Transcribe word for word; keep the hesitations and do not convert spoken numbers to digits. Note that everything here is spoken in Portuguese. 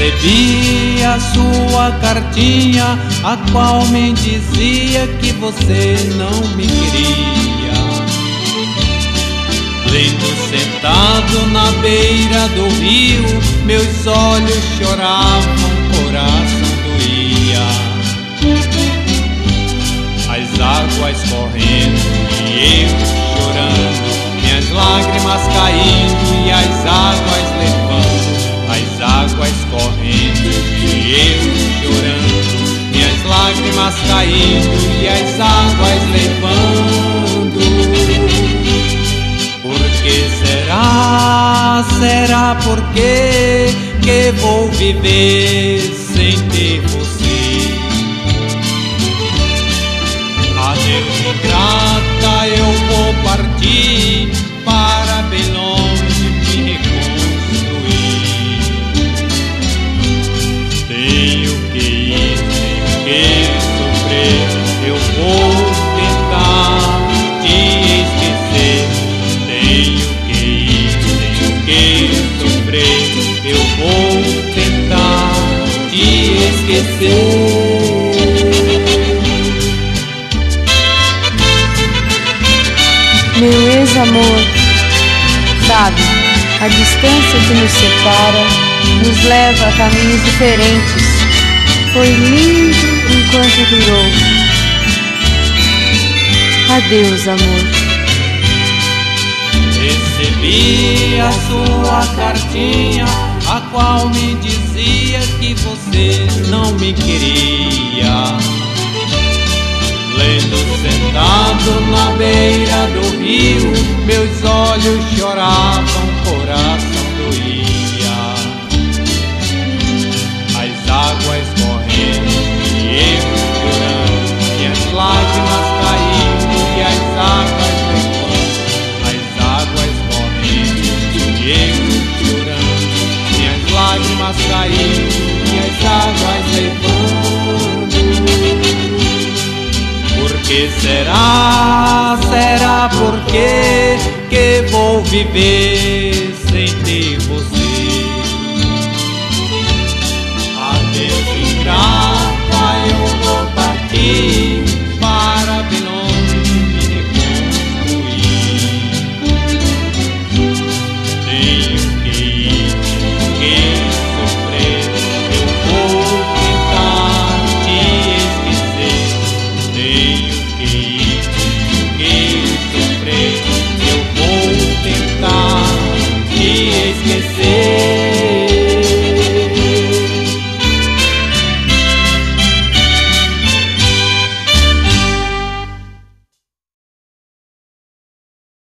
Recebi a sua cartinha, a qual me dizia que você não me queria. Lendo sentado na beira do rio, meus olhos choravam, coração doía. As águas correndo e eu chorando, minhas lágrimas caindo e as águas levando. As águas correndo e eu chorando, minhas lágrimas caindo e as águas levando. Por que será, será por quê que vou viver sem ter você? Adeus ingrata, eu vou partir para bem longe me reconstruir. Tenho que ir, tenho que sofrer, eu vou tentar te esquecer. Tenho que ir, tenho que sofrer, eu vou tentar te esquecer. Meu ex-amor, sabe, a distância que nos separa nos leva a caminhos diferentes. Foi lindo enquanto durou. Adeus, amor. Recebi a sua cartinha, a qual me dizia que você não me queria. Lendo sentado na beira do rio, meus olhos choravam, coração doía. As águas correndo e eu chorando, minhas lágrimas caindo e as águas levando. As águas correndo e eu chorando, minhas lágrimas caindo e as águas levando. Por que será, será por quê que vou viver sem ter